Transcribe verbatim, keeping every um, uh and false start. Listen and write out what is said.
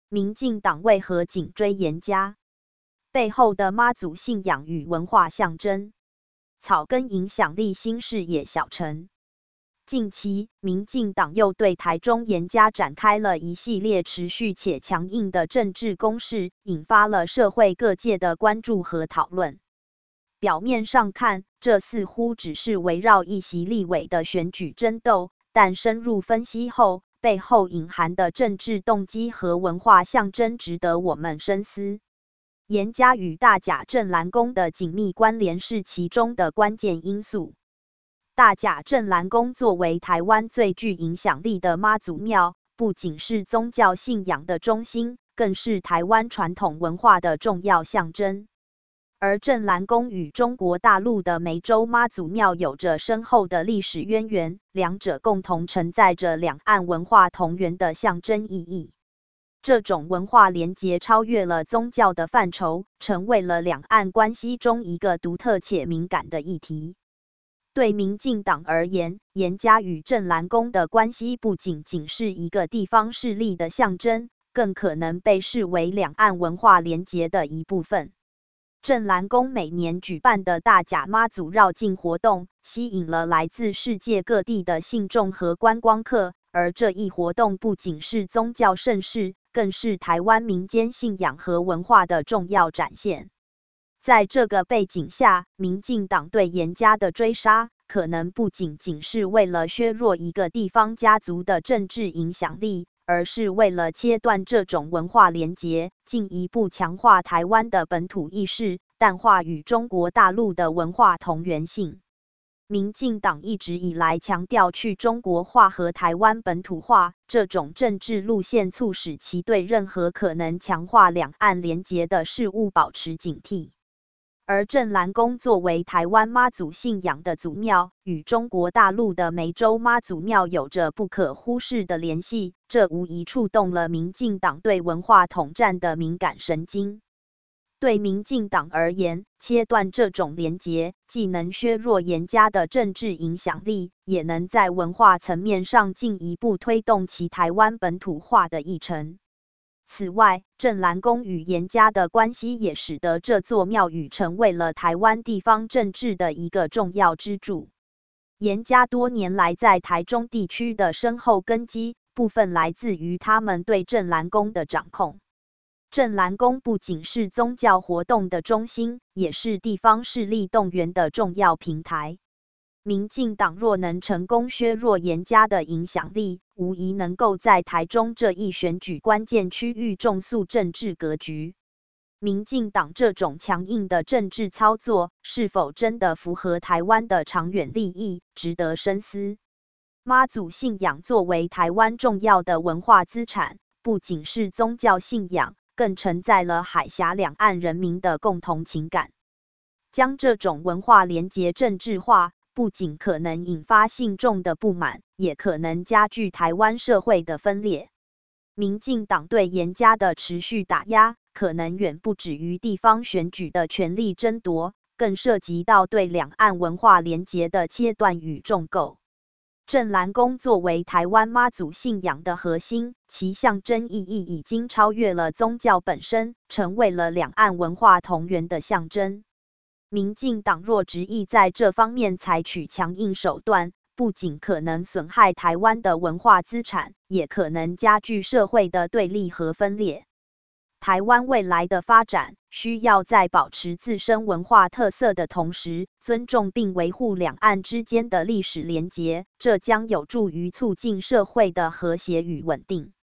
民进党为何紧追严家？背后的妈祖信仰与文化象征，草根影响力新视野小陈。近期，民进党又对台中严家展开了一系列持续且强硬的政治攻势，引发了社会各界的关注和讨论。表面上看，这似乎只是围绕一席立委的选举争斗，但深入分析后，背后隐含的政治动机和文化象征值得我们深思。严家与大甲镇澜宫的紧密关联是其中的关键因素。大甲镇澜宫作为台湾最具影响力的妈祖庙，不仅是宗教信仰的中心，更是台湾传统文化的重要象征。而镇澜宫与中国大陆的湄洲妈祖庙有着深厚的历史渊源，两者共同承载着两岸文化同源的象征意义。这种文化连结超越了宗教的范畴，成为了两岸关系中一个独特且敏感的议题。对民进党而言，严家与镇澜宫的关系不仅仅是一个地方势力的象征，更可能被视为两岸文化连结的一部分。镇澜宫每年举办的大甲妈祖绕境活动，吸引了来自世界各地的信众和观光客，而这一活动不仅是宗教盛事，更是台湾民间信仰和文化的重要展现。在这个背景下，民进党对严家的追杀，可能不仅仅是为了削弱一个地方家族的政治影响力，而是为了切断这种文化连结，进一步强化台湾的本土意识，淡化与中国大陆的文化同源性。民进党一直以来强调去中国化和台湾本土化，这种政治路线促使其对任何可能强化两岸连结的事物保持警惕。而镇澜宫作为台湾妈祖信仰的祖庙，与中国大陆的湄洲妈祖庙有着不可忽视的联系，这无疑触动了民进党对文化统战的敏感神经。对民进党而言，切断这种连结，既能削弱严家的政治影响力，也能在文化层面上进一步推动其台湾本土化的议程。此外，镇澜宫与严家的关系也使得这座庙宇成为了台湾地方政治的一个重要支柱。严家多年来在台中地区的深厚根基，部分来自于他们对镇澜宫的掌控。镇澜宫不仅是宗教活动的中心，也是地方势力动员的重要平台。民进党若能成功削弱严家的影响力，无疑能够在台中这一选举关键区域重塑政治格局。民进党这种强硬的政治操作，是否真的符合台湾的长远利益，值得深思。妈祖信仰作为台湾重要的文化资产，不仅是宗教信仰，更承载了海峡两岸人民的共同情感。将这种文化连结政治化，不仅可能引发信众的不满，也可能加剧台湾社会的分裂。民进党对严家的持续打压，可能远不止于地方选举的权力争夺，更涉及到对两岸文化连结的切断与重构。镇澜宫作为台湾妈祖信仰的核心，其象征意义已经超越了宗教本身，成为了两岸文化同源的象征。民进党若执意在这方面采取强硬手段，不仅可能损害台湾的文化资产，也可能加剧社会的对立和分裂。台湾未来的发展，需要在保持自身文化特色的同时，尊重并维护两岸之间的历史连结，这将有助于促进社会的和谐与稳定。